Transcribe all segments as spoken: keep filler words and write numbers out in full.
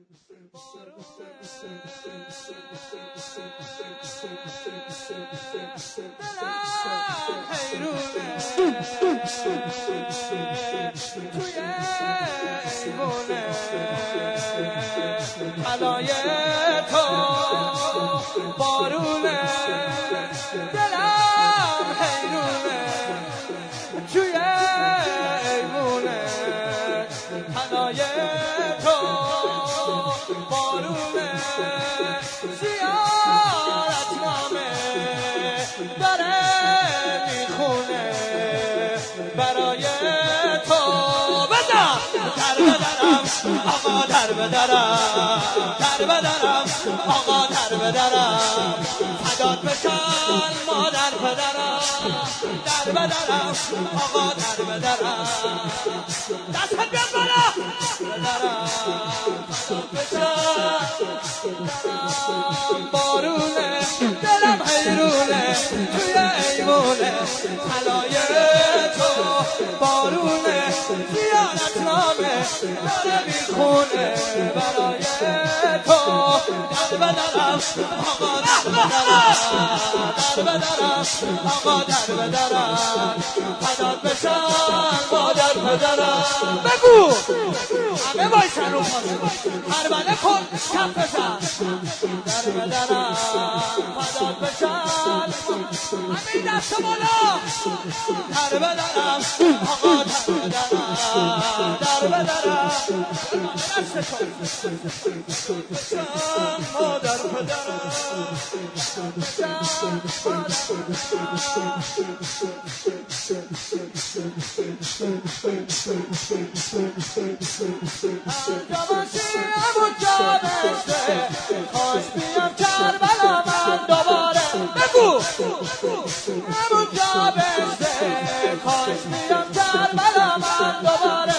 حنای تو بارونه دلم حیرونه توی ایوونه حنای تو بارونه زیارت نامه داره میخونه برای تو بزن در بدرم آقا در بدرم در بدرم آقا در بدرم فدات بشن مادر پدرم در بدرم آقا در بدرم دستت بیاد بالا بدرم فدات بشن بارونه دلم حیرونه توی ایوونه طلای تو بارونه زیارت نامه داره میخونه برای تو در بدرم آقا در بدرم در بدرم آقا در بدرم فدات بشن مادر پدرم بگو همه بایشن رو پاسه هرمنه کن کف بزن در بدرم فدات بشن همه دست بالا در بدرم آقا در بدرم در بدرم دست کن مادر پدرم کاش بیام کربلا من دوباره بگو همون جا بسته کاش بیام کربلا من دوباره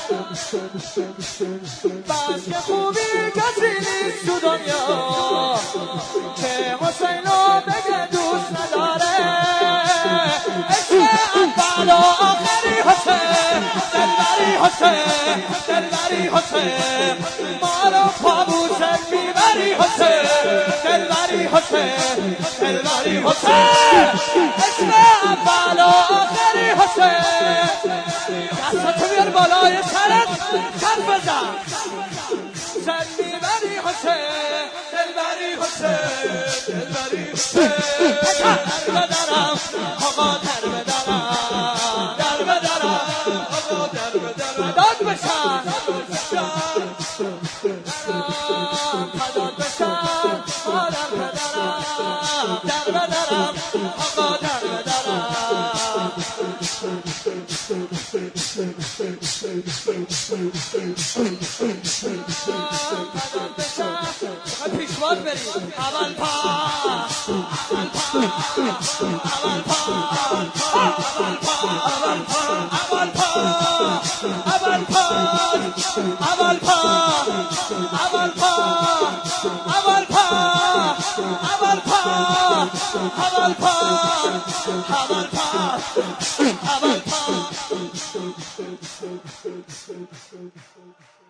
بس که خوبی کسی نیست تو دنیا که حسینو بگه دوست نداره عشق اول و آخری حسین دلبری حسین دلبری حسین مارو پابوست میبری حسین دلبری حسین دلبری حسین عشق اول و آخری حسین دستتو بیار بالای سرت کف بزن سر میبری حسین دلبری حسین دلبری حسین در بدرم آقا در بدرم در بدرم آقا در بدرم فدات بشن فدات بشن مادر پدرم در بدرم آقا در بدرم پیشوار بریم اول پا اول پا اول پا اول پا اول پا اول پا اول پا اول پا اول پا اول پا اول پا اول پا اول پا اول پا